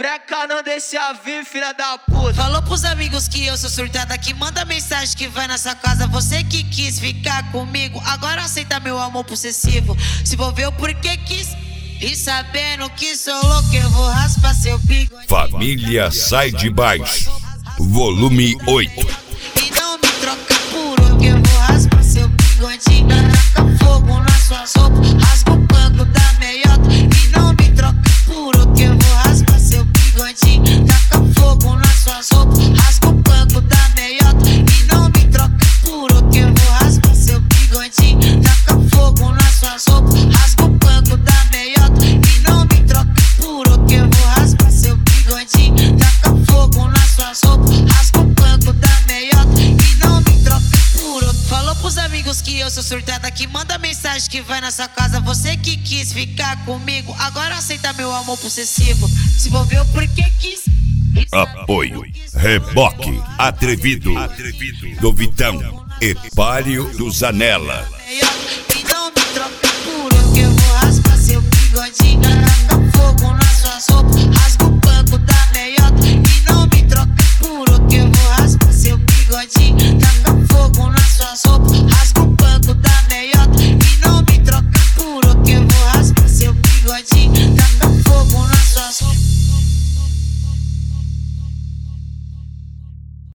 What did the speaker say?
breca não deixa vir, filha da puta. Falou pros amigos que eu sou surtada, que manda mensagem que vai na sua casa. Você que quis ficar comigo, agora aceita meu amor possessivo. Se envolveu porque quis, e sabendo que sou louco, eu vou raspar seu bigode. Família Sai de Baixo, volume 8. E não me troca por outro, que eu vou raspar seu bigode. Taca fogo nas suas roupas, rasga o banco da meiota. E não me troca por outro, que eu vou raspar seu bigode. Taca fogo nas suas roupas, rasga o banco da meiota. E não me troca por outro, que eu vou raspar seu bigode. Taca fogo nas suas roupas, rasga o banco da meiota. E não me troca por outro, que eu vou raspar seu bigode. Taca fogo nas suas roupas, rasga o banco da meiota. E não me troca por outro. Falou pros amigos que eu sou surtada, que manda mensagem que vai na sua casa. Você que quis ficar comigo, agora aceita meu amor possessivo. Se envolveu porque quis. Apoio Reboque Atrevido do Vitão e Palio do Zanella. E não me troca por outro, que eu vou raspar seu bigode. Taca fogo nas suas roupas.